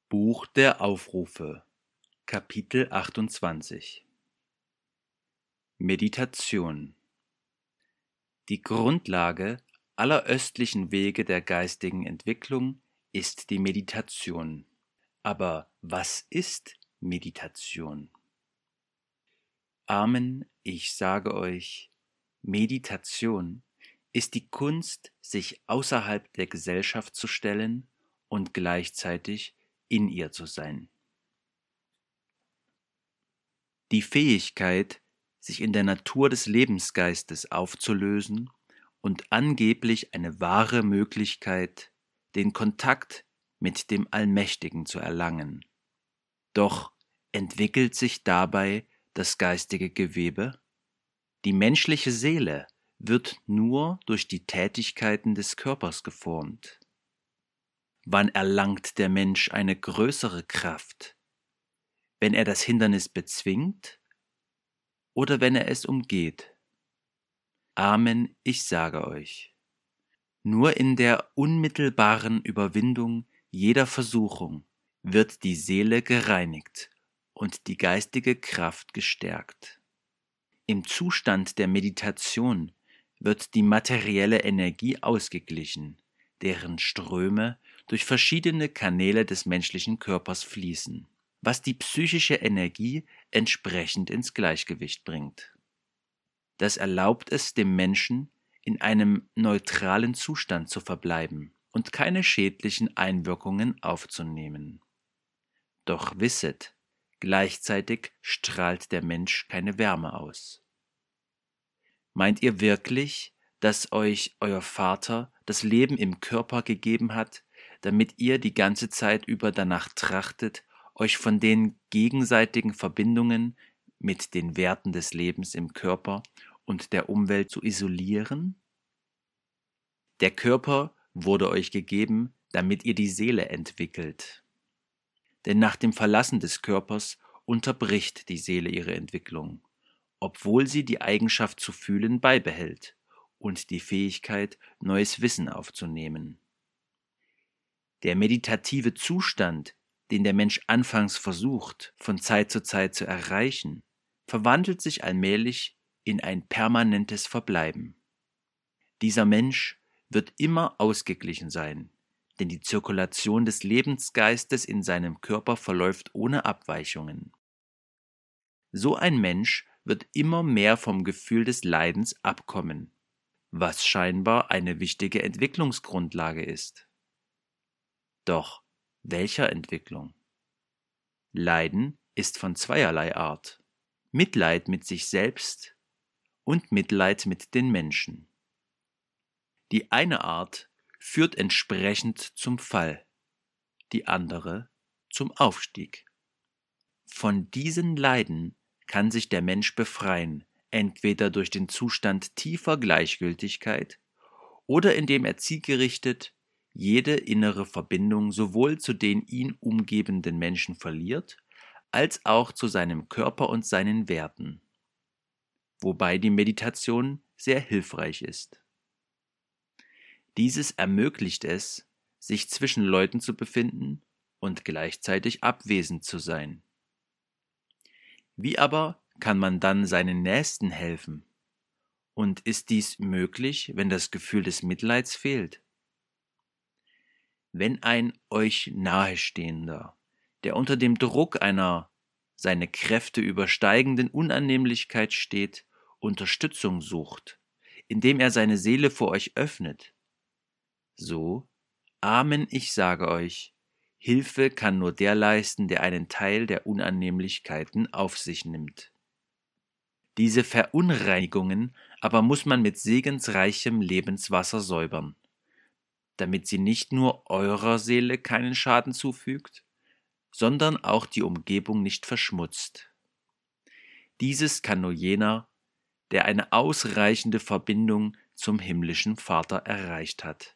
Buch der Aufrufe, Kapitel 28. Meditation. Die Grundlage aller östlichen Wege der geistigen Entwicklung ist die Meditation. Aber was ist Meditation? Amen, ich sage euch, Meditation ist die Kunst, sich außerhalb der Gesellschaft zu stellen und gleichzeitig in ihr zu sein. Die Fähigkeit, sich in der Natur des Lebensgeistes aufzulösen und angeblich eine wahre Möglichkeit, den Kontakt mit dem Allmächtigen zu erlangen. Doch entwickelt sich dabei das geistige Gewebe? Die menschliche Seele wird nur durch die Tätigkeiten des Körpers geformt. Wann erlangt der Mensch eine größere Kraft? Wenn er das Hindernis bezwingt oder wenn er es umgeht? Amen, ich sage euch. Nur in der unmittelbaren Überwindung jeder Versuchung wird die Seele gereinigt und die geistige Kraft gestärkt. Im Zustand der Meditation wird die materielle Energie ausgeglichen, deren Ströme durch verschiedene Kanäle des menschlichen Körpers fließen, was die psychische Energie entsprechend ins Gleichgewicht bringt. Das erlaubt es dem Menschen, in einem neutralen Zustand zu verbleiben und keine schädlichen Einwirkungen aufzunehmen. Doch wisset, gleichzeitig strahlt der Mensch keine Wärme aus. Meint ihr wirklich, dass euch euer Vater das Leben im Körper gegeben hat, damit ihr die ganze Zeit über danach trachtet, euch von den gegenseitigen Verbindungen mit den Werten des Lebens im Körper und der Umwelt zu isolieren? Der Körper wurde euch gegeben, damit ihr die Seele entwickelt. Denn nach dem Verlassen des Körpers unterbricht die Seele ihre Entwicklung, obwohl sie die Eigenschaft zu fühlen beibehält und die Fähigkeit, neues Wissen aufzunehmen. Der meditative Zustand, den der Mensch anfangs versucht, von Zeit zu Zeit zu erreichen, verwandelt sich allmählich in ein permanentes Verbleiben. Dieser Mensch wird immer ausgeglichen sein, denn die Zirkulation des Lebensgeistes in seinem Körper verläuft ohne Abweichungen. So ein Mensch wird immer mehr vom Gefühl des Leidens abkommen, was scheinbar eine wichtige Entwicklungsgrundlage ist. Doch welcher Entwicklung? Leiden ist von zweierlei Art: Mitleid mit sich selbst und Mitleid mit den Menschen. Die eine Art führt entsprechend zum Fall, die andere zum Aufstieg. Von diesen Leiden kann sich der Mensch befreien, entweder durch den Zustand tiefer Gleichgültigkeit oder indem er zielgerichtet jede innere Verbindung sowohl zu den ihn umgebenden Menschen verliert, als auch zu seinem Körper und seinen Werten, wobei die Meditation sehr hilfreich ist. Dieses ermöglicht es, sich zwischen Leuten zu befinden und gleichzeitig abwesend zu sein. Wie aber kann man dann seinen Nächsten helfen? Und ist dies möglich, wenn das Gefühl des Mitleids fehlt? Wenn ein euch Nahestehender, der unter dem Druck einer seine Kräfte übersteigenden Unannehmlichkeit steht, Unterstützung sucht, indem er seine Seele vor euch öffnet, so, Amen, ich sage euch, Hilfe kann nur der leisten, der einen Teil der Unannehmlichkeiten auf sich nimmt. Diese Verunreinigungen aber muss man mit segensreichem Lebenswasser säubern, damit sie nicht nur eurer Seele keinen Schaden zufügt, sondern auch die Umgebung nicht verschmutzt. Dieses kann nur jener, der eine ausreichende Verbindung zum himmlischen Vater erreicht hat.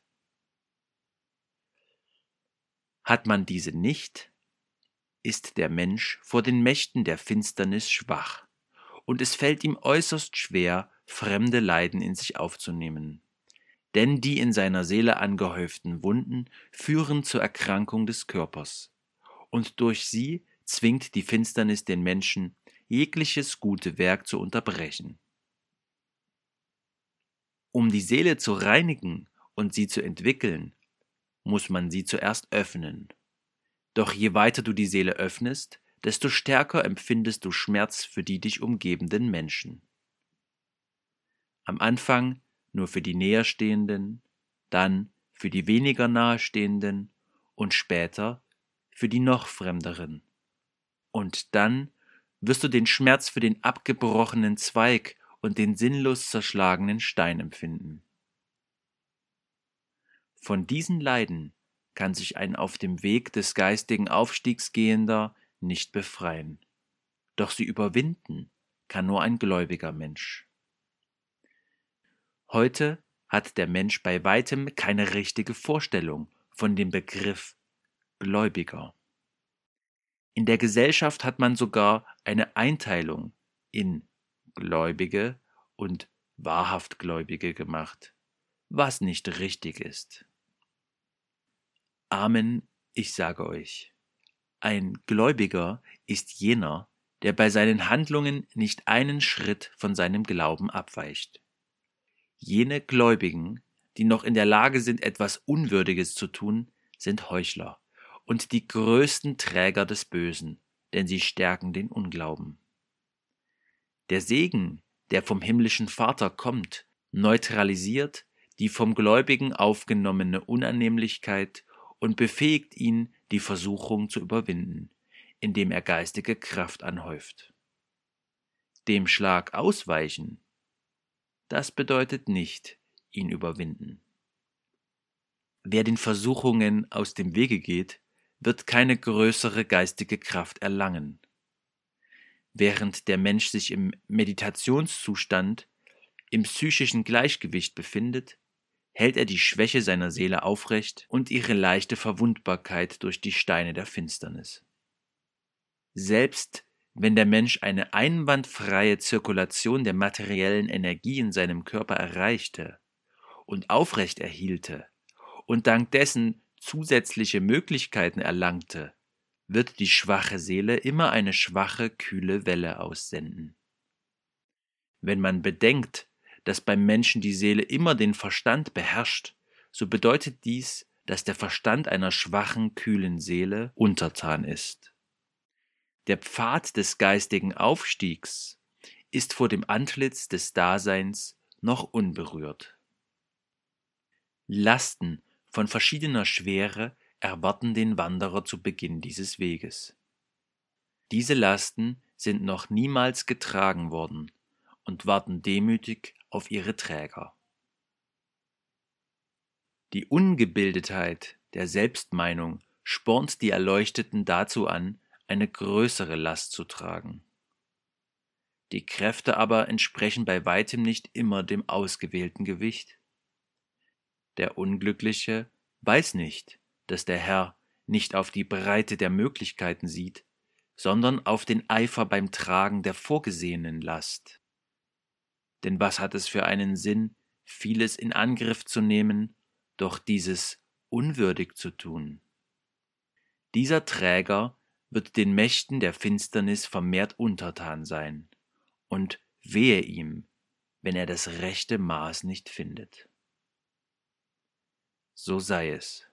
Hat man diese nicht, ist der Mensch vor den Mächten der Finsternis schwach, und es fällt ihm äußerst schwer, fremde Leiden in sich aufzunehmen. Denn die in seiner Seele angehäuften Wunden führen zur Erkrankung des Körpers, und durch sie zwingt die Finsternis den Menschen, jegliches gute Werk zu unterbrechen. Um die Seele zu reinigen und sie zu entwickeln, muss man sie zuerst öffnen. Doch je weiter du die Seele öffnest, desto stärker empfindest du Schmerz für die dich umgebenden Menschen. Am Anfang nur für die Näherstehenden, dann für die weniger Nahestehenden und später für die noch Fremderen. Und dann wirst du den Schmerz für den abgebrochenen Zweig und den sinnlos zerschlagenen Stein empfinden. Von diesen Leiden kann sich ein auf dem Weg des geistigen Aufstiegs Gehender nicht befreien. Doch sie überwinden kann nur ein gläubiger Mensch. Heute hat der Mensch bei weitem keine richtige Vorstellung von dem Begriff Gläubiger. In der Gesellschaft hat man sogar eine Einteilung in Gläubige und wahrhaft Gläubige gemacht, was nicht richtig ist. Amen, ich sage euch, ein Gläubiger ist jener, der bei seinen Handlungen nicht einen Schritt von seinem Glauben abweicht. Jene Gläubigen, die noch in der Lage sind, etwas Unwürdiges zu tun, sind Heuchler und die größten Träger des Bösen, denn sie stärken den Unglauben. Der Segen, der vom himmlischen Vater kommt, neutralisiert die vom Gläubigen aufgenommene Unannehmlichkeit und befähigt ihn, die Versuchung zu überwinden, indem er geistige Kraft anhäuft. Dem Schlag ausweichen, das bedeutet nicht ihn überwinden. Wer den Versuchungen aus dem Wege geht, wird keine größere geistige Kraft erlangen. Während der Mensch sich im Meditationszustand, im psychischen Gleichgewicht befindet, hält er die Schwäche seiner Seele aufrecht und ihre leichte Verwundbarkeit durch die Steine der Finsternis. Selbst wenn der Mensch eine einwandfreie Zirkulation der materiellen Energie in seinem Körper erreichte und aufrecht erhielte und dank dessen zusätzliche Möglichkeiten erlangte, wird die schwache Seele immer eine schwache, kühle Welle aussenden. Wenn man bedenkt, dass beim Menschen die Seele immer den Verstand beherrscht, so bedeutet dies, dass der Verstand einer schwachen, kühlen Seele untertan ist. Der Pfad des geistigen Aufstiegs ist vor dem Antlitz des Daseins noch unberührt. Lasten von verschiedener Schwere erwarten den Wanderer zu Beginn dieses Weges. Diese Lasten sind noch niemals getragen worden und warten demütig auf ihre Träger. Die Ungebildetheit der Selbstmeinung spornt die Erleuchteten dazu an, eine größere Last zu tragen. Die Kräfte aber entsprechen bei weitem nicht immer dem ausgewählten Gewicht. Der Unglückliche weiß nicht, dass der Herr nicht auf die Breite der Möglichkeiten sieht, sondern auf den Eifer beim Tragen der vorgesehenen Last. Denn was hat es für einen Sinn, vieles in Angriff zu nehmen, doch dieses unwürdig zu tun? Dieser Träger wird den Mächten der Finsternis vermehrt untertan sein, und wehe ihm, wenn er das rechte Maß nicht findet. So sei es.